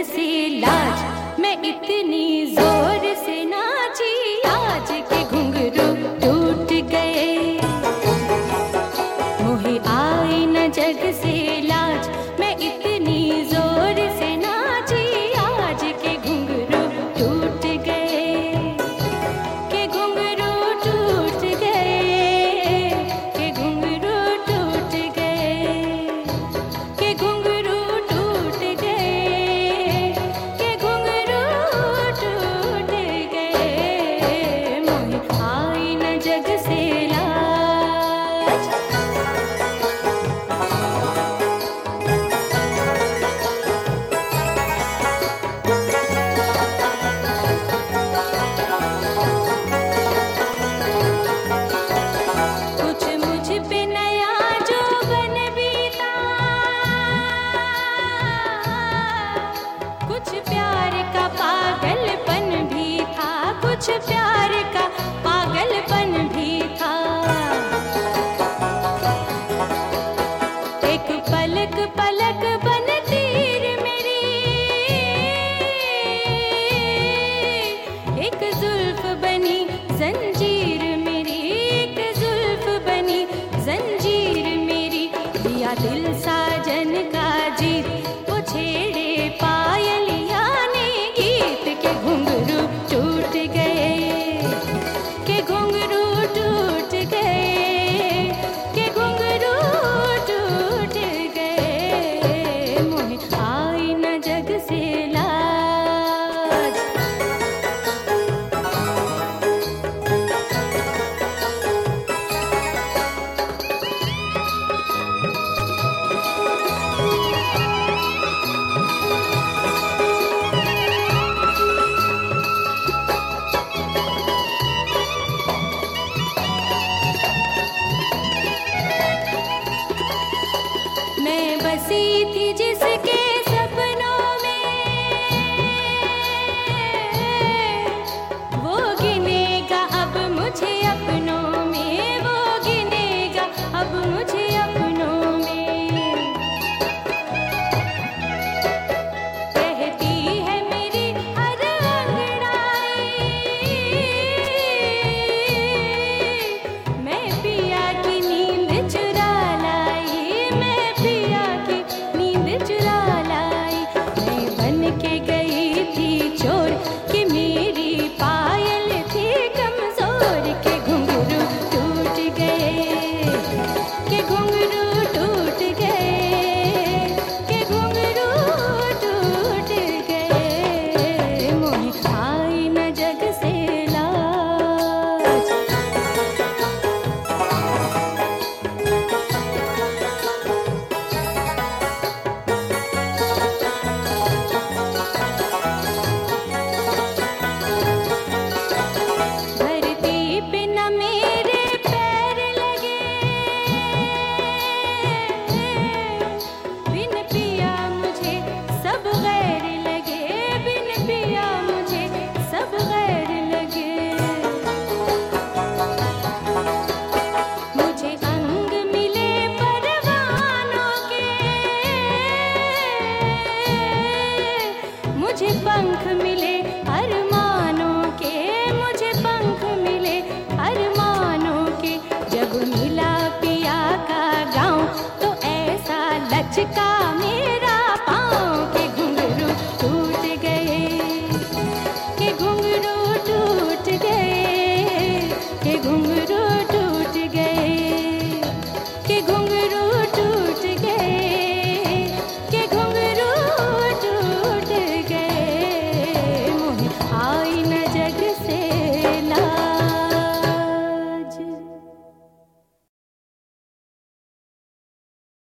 से लाज मैं इतनी जोर से नाची, आज के घुंघरू टूट गए। मोहे आई न जग से लाज मैं इतनी जोर से नाची, आज के घुंघरू टूट गए। के घुंघरू टूट गए, के घुंघरू टूट गए, के घुंघरू टूट गए, के घुंघरू टूट गए। मोहे आई न जग से लाज। कुछ मुझ पे नया जोबन बीता, कुछ प्यार का पागलपन भी था, कुछ प्यार का पागलपन भी था। एक पलक पलक बन तीर मेरी, एक जुल्फ बनी जंजीर मेरी, एक जुल्फ बनी जंजीर मेरी। दिया दिल साजन का जीत, वो छेड़े पायलिया ने गीत। के घुंघरू टूट गए, के घुंघरू टूट गए, के घुंघरू टूट गए। मोहे आई न जग से लाज। मैं बसी थी